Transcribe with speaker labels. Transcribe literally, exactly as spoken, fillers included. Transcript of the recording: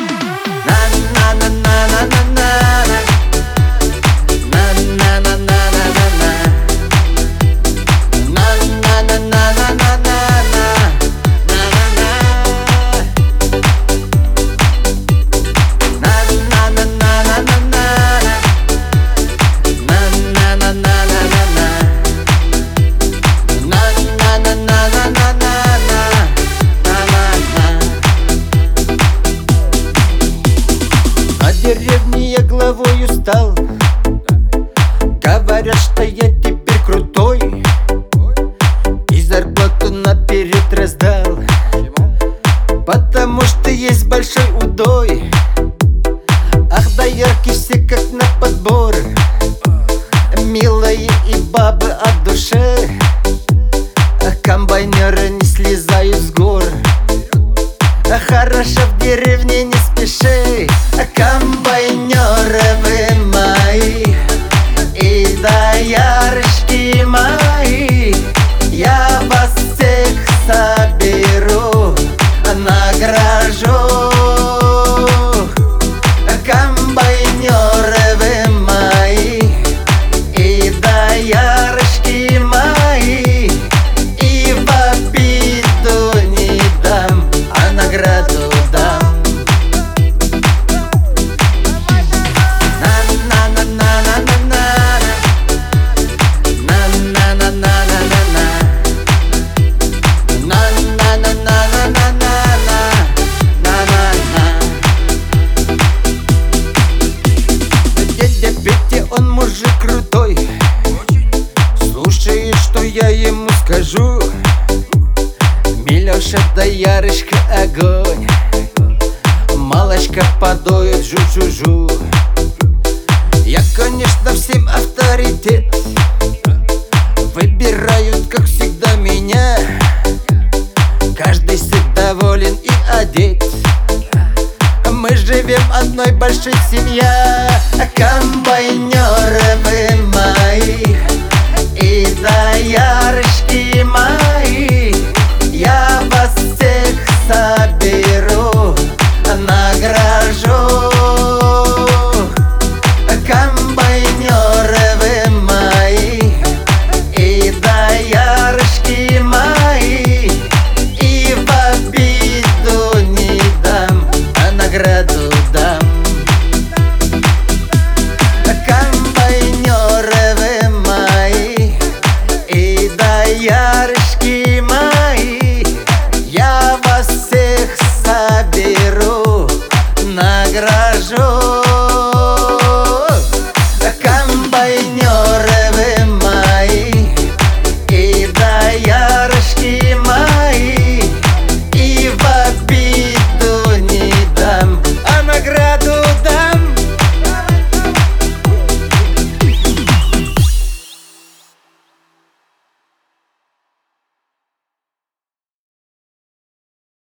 Speaker 1: Деревне я главою стал. Говорят, что я теперь крутой, и зарплату наперед раздал, потому что есть большой удой. Ах да яркие все как на подбор, милые и бабы от души. Комбайнеры не слезают с гор. Хорошо в деревне, не спеши. Комбайнеры вы мои и доярышки мои, я вас всех соберу, награжу. Комбайнеры вы мои и доярышки мои, и в обиду не дам, а награду дам. Он мужик крутой, слушай, что я ему скажу. Милёша доярышка огонь, малочка подоет жу-жу-жу. Я, конечно, всем авторитет, выбирают, как всегда, меня. Каждый сыт, доволен и одет, мы живем одной большой семья. Комбайнеры вы мои и доярышки мои, я вас всех соберу, награжу. Комбайнеры вы мои и доярышки мои, и в обиду не дам, а награду дам. Комбайнеры вы мои и доярышки мои, я вас всех соберу, награжу.